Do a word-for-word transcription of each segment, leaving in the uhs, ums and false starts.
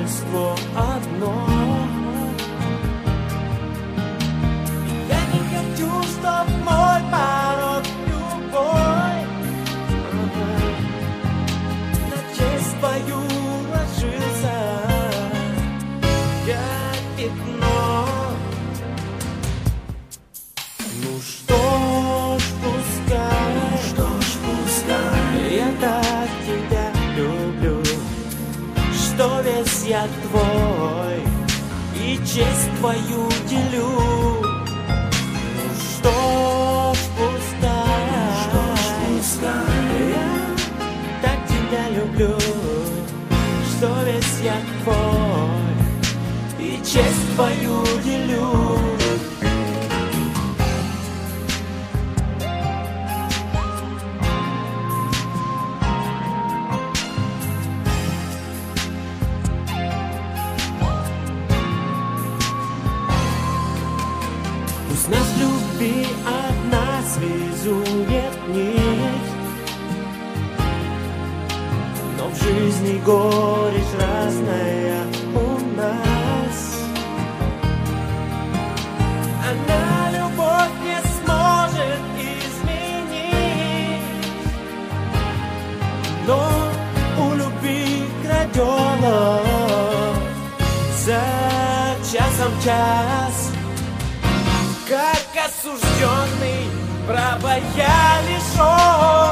торжество одно. Я не хочу, чтоб мой порог любой на честь твою ложился, как пятно. Ну что ж, пускай, ну что ж, пускай, я так тебя люблю, что весь я твой и честь твою делю. Ну что ж, пускай, что ж, пускай, я так тебя люблю, что весь я твой и честь твою делю. Пусть нас в любви одна связует нить, но в жизни горечь разная у нас. Она любовь не сможет изменить, но у любви краденок за часом час, как осужденный, права я лишен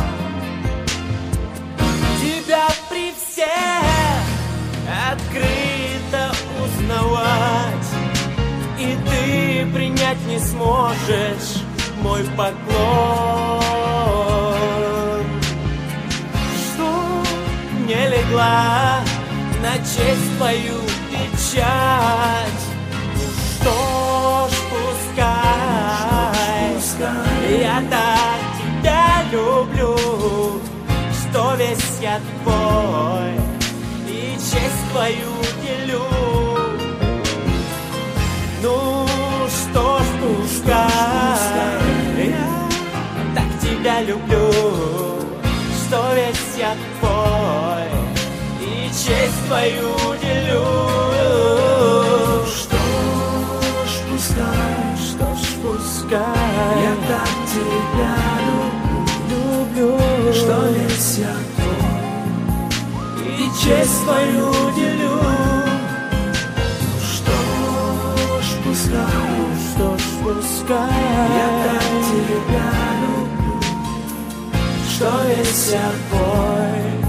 тебя при всех открыто узнавать, и ты принять не сможешь мой поклон, что не легла на честь твою печать. Что ж, пускай, я так тебя люблю, что весь я твой и честь твою делю. Ну что ж, пускай, я так тебя люблю, что весь я твой и честь твою делю. Что ж, пускай, что ж, пускай, я так тебя люблю, люблю, что весь я твой и честь твою делю. Ну что ж, пускай, ну что ж, пускай, я так тебя люблю, что весь я твой